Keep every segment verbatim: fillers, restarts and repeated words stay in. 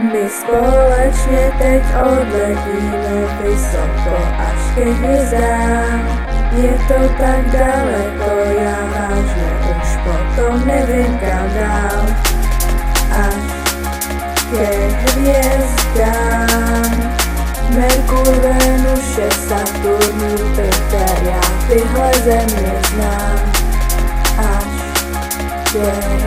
My společně teď odletíme vysoko až ke hvězdám. Je to tak daleko, já vážně už potom nevím kam dál. Až ke hvězdám. Merkur, Venuše, Saturn, Jupiter, já tyhle země znám. Až ke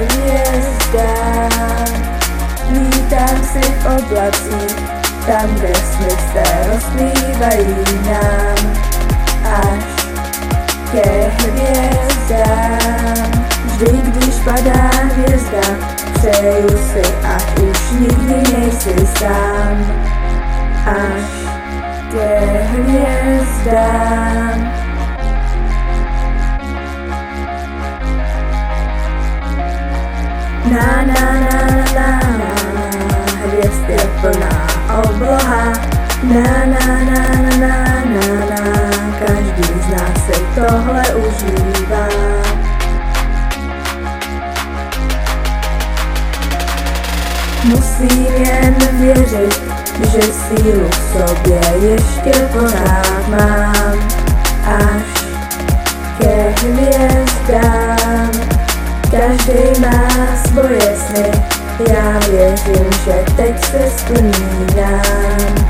hvězdám. Vítám si v oblacích, tam, kde sny se rozplývají nám. Až ke hvězdám. Vždy, když padá hvězda, přeju si, ať už nikdy nejsi sám. Až ke hvězdám. Na na na na na, hvězd je plná obloha. Na na na na na na na, každý z nás si tohle užívá. Musím jen věřit, že sílu v sobě ještě pořád mám. Až ke hvězdám. Každý má svoje sny, já věřím, že teď se splní nám.